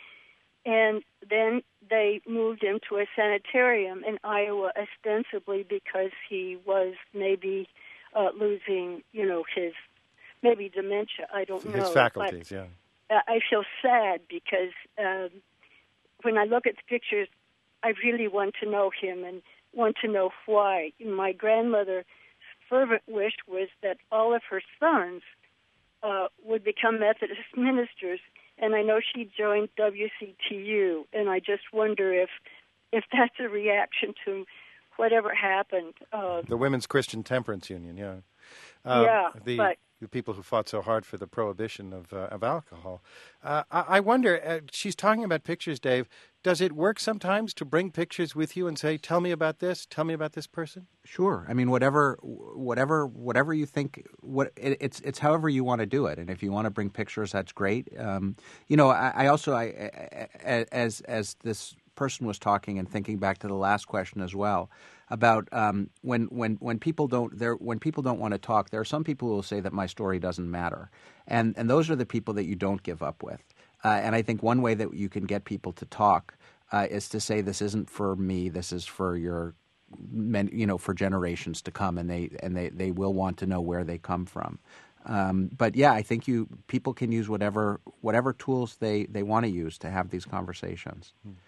And then they moved him to a sanitarium in Iowa, ostensibly because he was maybe uh, losing, you know, his maybe dementia. I don't his know. His faculties, but yeah. I feel sad because um, when I look at the pictures, I really want to know him and want to know why. My grandmother's fervent wish was that all of her sons uh, would become Methodist ministers. And I know she joined W C T U, and I just wonder if if that's a reaction to whatever happened. Uh, the Women's Christian Temperance Union, yeah. Uh, yeah, the, but... the people who fought so hard for the prohibition of uh, of alcohol. Uh, I, I wonder, uh, she's talking about pictures, Dave. Does it work sometimes to bring pictures with you and say, tell me about this, tell me about this person? Sure. I mean, whatever, whatever, whatever you think. What it, it's it's however you want to do it, and if you want to bring pictures, that's great. Um, you know, I, I also, I, I, as as this person was talking and thinking back to the last question as well about um, when when when people don't there when people don't want to talk, there are some people who will say that my story doesn't matter, and and those are the people that you don't give up with. Uh, and I think one way that you can get people to talk uh, is to say, this isn't for me, this is for your, men, you know, for generations to come, and they and they, they will want to know where they come from. Um, but yeah, I think you people can use whatever whatever tools they, they want to use to have these conversations. Hmm.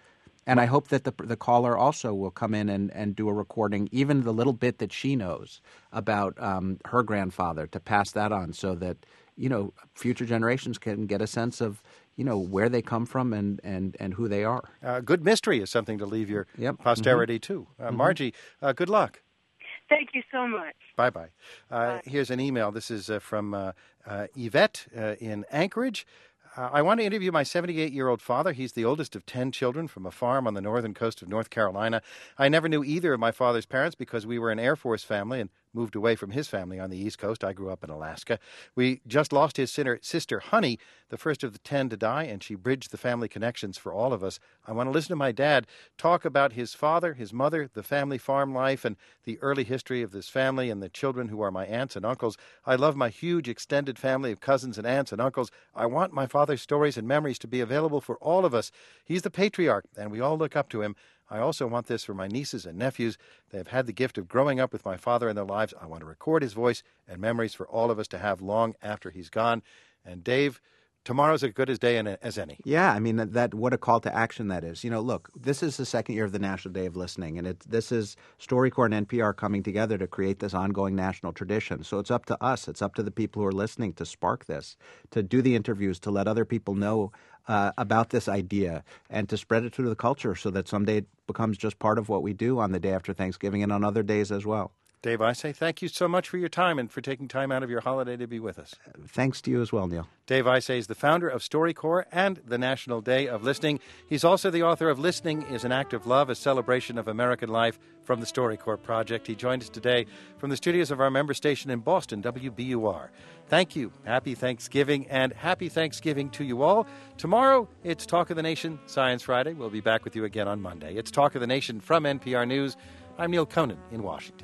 And I hope that the the caller also will come in and, and do a recording, even the little bit that she knows about um, her grandfather, to pass that on so that, you know, future generations can get a sense of, you know, where they come from and, and, and who they are. Uh, good mystery is something to leave your yep. posterity, mm-hmm. too. Uh, mm-hmm. Margie, uh, good luck. Thank you so much. Bye-bye. Uh, Bye. Here's an email. This is uh, from uh, uh, Yvette uh, in Anchorage. Uh, I want to interview my seventy-eight-year-old father. He's the oldest of ten children from a farm on the northern coast of North Carolina. I never knew either of my father's parents because we were an Air Force family and moved away from his family on the East Coast. I grew up in Alaska. We just lost his sister, Honey, the first of the ten to die, and she bridged the family connections for all of us. I want to listen to my dad talk about his father, his mother, the family farm life, and the early history of this family and the children who are my aunts and uncles. I love my huge extended family of cousins and aunts and uncles. I want my father's stories and memories to be available for all of us. He's the patriarch, and we all look up to him. I also want this for my nieces and nephews. They have had the gift of growing up with my father in their lives. I want to record his voice and memories for all of us to have long after he's gone. And Dave, tomorrow's as good a day as any. Yeah, I mean, that, that what a call to action that is. You know, look, this is the second year of the National Day of Listening, and it, this is StoryCorps and N P R coming together to create this ongoing national tradition. So it's up to us, it's up to the people who are listening to spark this, to do the interviews, to let other people know uh, about this idea, and to spread it through the culture so that someday it becomes just part of what we do on the day after Thanksgiving and on other days as well. Dave Isay, thank you so much for your time and for taking time out of your holiday to be with us. Thanks to you as well, Neil. Dave Isay is the founder of StoryCorps and the National Day of Listening. He's also the author of Listening is an Act of Love, a celebration of American life from the StoryCorps Project. He joined us today from the studios of our member station in Boston, W B U R. Thank you. Happy Thanksgiving, and happy Thanksgiving to you all. Tomorrow, it's Talk of the Nation, Science Friday. We'll be back with you again on Monday. It's Talk of the Nation from N P R News. I'm Neil Conan in Washington.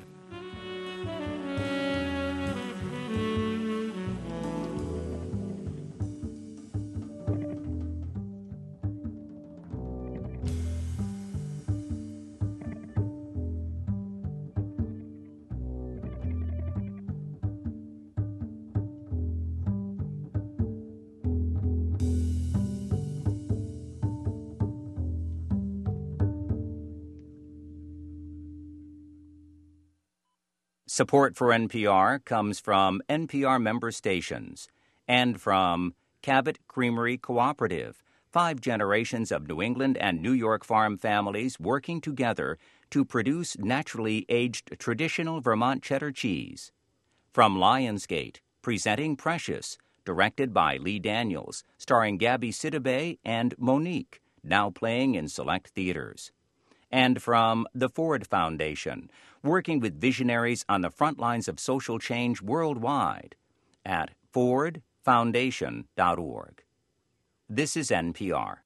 Support for N P R comes from N P R member stations and from Cabot Creamery Cooperative, five generations of New England and New York farm families working together to produce naturally aged traditional Vermont cheddar cheese. From Lionsgate, presenting Precious, directed by Lee Daniels, starring Gabby Sidibe and Monique, now playing in select theaters. And from the Ford Foundation, working with visionaries on the front lines of social change worldwide at ford foundation dot org. This is N P R.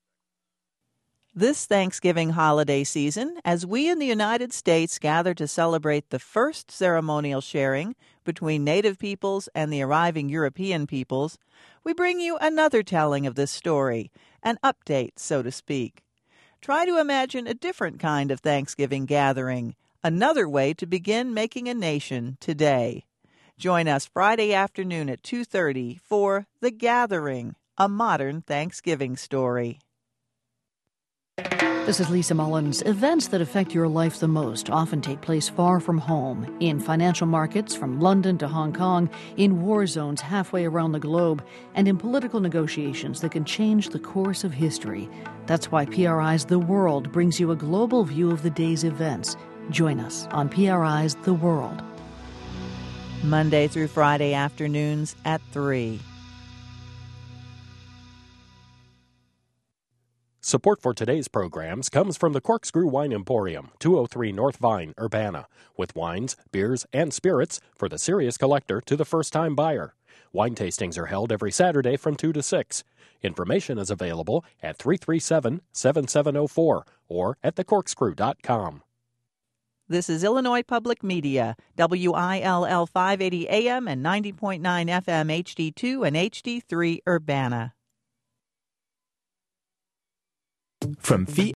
This Thanksgiving holiday season, as we in the United States gather to celebrate the first ceremonial sharing between Native peoples and the arriving European peoples, we bring you another telling of this story, an update, so to speak. Try to imagine a different kind of Thanksgiving gathering, another way to begin making a nation today. Join us Friday afternoon at two thirty for The Gathering, a modern Thanksgiving story. This is Lisa Mullins. Events that affect your life the most often take place far from home, in financial markets from London to Hong Kong, in war zones halfway around the globe, and in political negotiations that can change the course of history. That's why P R I's The World brings you a global view of the day's events. Join us on P R I's The World. Monday through Friday afternoons at three. Support for today's programs comes from the Corkscrew Wine Emporium, two oh three North Vine, Urbana, with wines, beers, and spirits for the serious collector to the first-time buyer. Wine tastings are held every Saturday from two to six. Information is available at three three seven, seven seven oh four or at the corkscrew dot com. This is Illinois Public Media, W I L L five eighty A M and ninety point nine F M H D two and H D three Urbana. From Fee